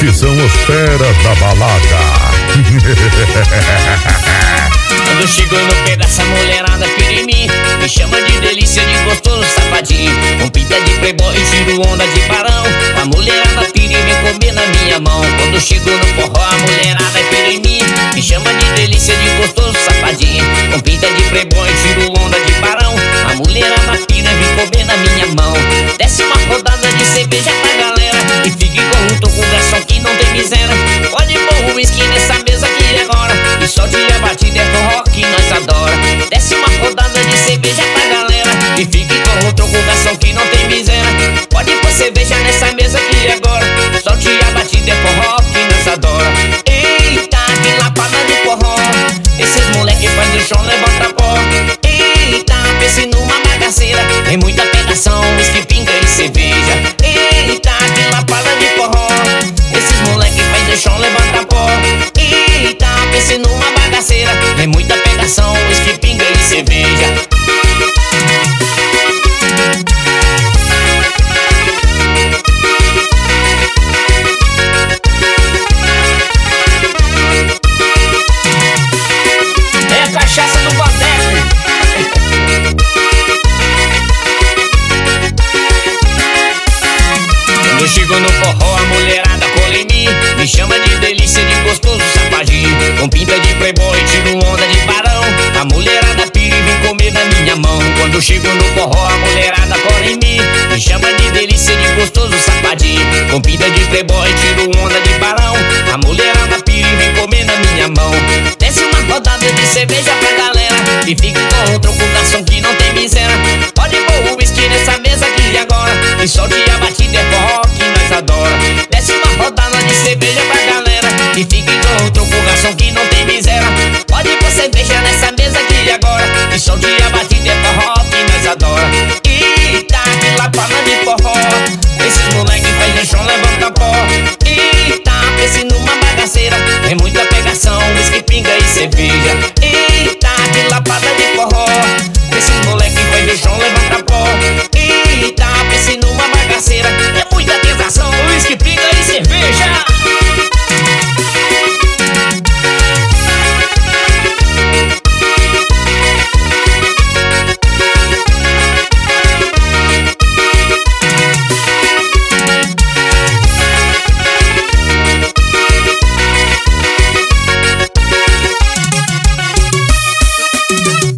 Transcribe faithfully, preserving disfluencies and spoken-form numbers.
Esses são os feras da balada. Quando eu chego no pé dessa mulherada pira em mim, me chama de delícia, de gostoso safadinho. Com pinta de playboy e tiro onda de barão. A mulherada pira e vem comer na minha mão. Quando eu chego no forró, a mulherada pira em mim, me chama de delícia, de gostoso safadinho. Com pinta de playboy e tiro onda de barão. A mulherada pira e vem comer na minha mão. Desce uma rodada de cerveja pra galera e fique com um toco garçom que não tem miséria. Pode pôr o whisky nessa mesa aqui agora e solte a batida, é forró que nós adora. Desce uma rodada de cerveja pra galera e fique com o troco garçom que não tem miséria. Pode pôr cerveja nessa mesa aqui agora, solte a batida, é forró que nós adora. Eita, que lapada de forró, esses moleque faz o chão, levanta pó. Eita, pense numa bagaceira, tem muita pegação, whisky, pinga e cerveja. Eita, que lapada de forró, esses moleque faz o chão, levanta pó. Eita, pense numa bagaceira, tem muita pegação, whisky, pinga e cerveja. É a cachaça do boteco. Quando eu chego no forró, a mulherada cola em mim, me chama de delícia, de gostoso safadinho. Com pinta de playboy, tiro onda de barão. A mulherada pira e vem comer na minha mão. Quando eu chego no forró, a mulherada cola em mim, me chama de delícia, de gostoso safadinho. Com pinta de playboy, tiro onda de barão. A mulherada pira e vem comer na minha mão. Desce uma rodada de cerveja pra galera e fique com o troco garçom que não tem miséria. Pode pôr o whisky nessa mesa aqui agora e solte a batida, é forró que nós adora. Desce uma rodada de cerveja pra galera e fique com o troco garçom que não tem miséria. Pode pôr cerveja nessa mesa aqui agora e solte a batida, é forró que nós adora. Eita, que lapada de forró, esses moleque faz o chão, levanta pó. Eita, pense numa bagaceira, tem muita pegação, whisky, pinga e cerveja. Eita, que lapada de forró, esses moleque faz o chão, levanta pó. Eita, pense numa bagaceira, é muita tentação,